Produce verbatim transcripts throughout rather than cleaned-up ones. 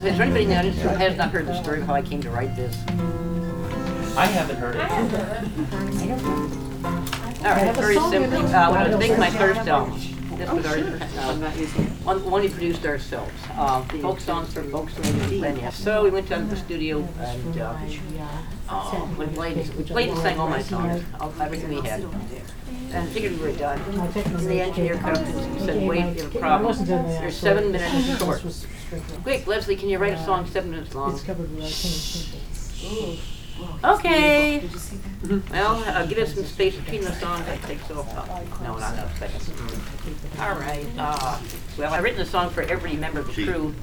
Is there anybody in the audience who has not heard the story of how I came to write this? I haven't heard it. I don't know. All right, very simply. Uh, when I was making my first album, this was our, uh, one, one we produced ourselves. Uh, folk songs for folks who live in Kenya. So we went down to the studio and uh, uh, we played, we played and sang all my songs, all, everything we had. And figured we were done. And the engineer comes and said, wait, you have a problem. You're seven minutes short. Quick, Leslie, can you write a song seven minutes long? Okay. Well, uh, give us some space between the songs. I think so. Oh, no, not enough space. Mm. All right. Uh, well, I've written a song for every member of the crew.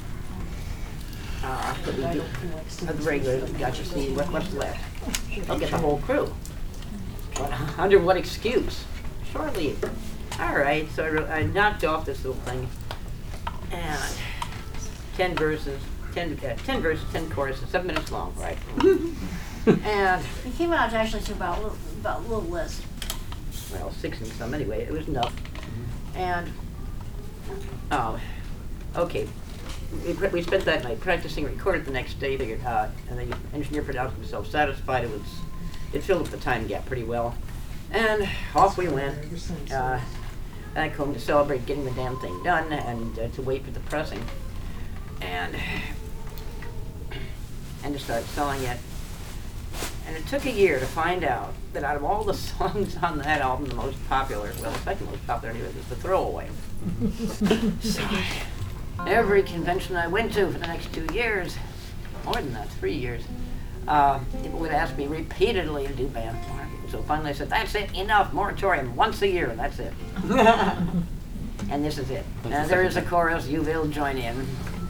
Uh, that we do. Of the regulars. Got you. See what, what's left. I'll get the whole crew. But under what excuse? Surely. All right. So I, wrote, I knocked off this little thing, and ten verses. Ten, uh, ten verses, ten choruses, seven minutes long, right? And It came out actually to about a little, about a little less. well, six and some anyway. It was enough. And oh, okay. We, we spent that night practicing, recorded the next day. Figured, uh, and the engineer pronounced himself satisfied. It was, it filled up the time gap pretty well. And off we went. Uh, back home to celebrate getting the damn thing done and uh, to wait for the pressing. And and to start selling it. And it took a year to find out that out of all the songs on that album, the most popular, well, the second most popular anyway, was The Throwaway. So, every convention I went to for the next two years, more than that, three years, uh, people would ask me repeatedly to do band marketing. So finally I said, that's it, enough, moratorium, once a year, and that's it. And this is it. Now there is a chorus, you will join in.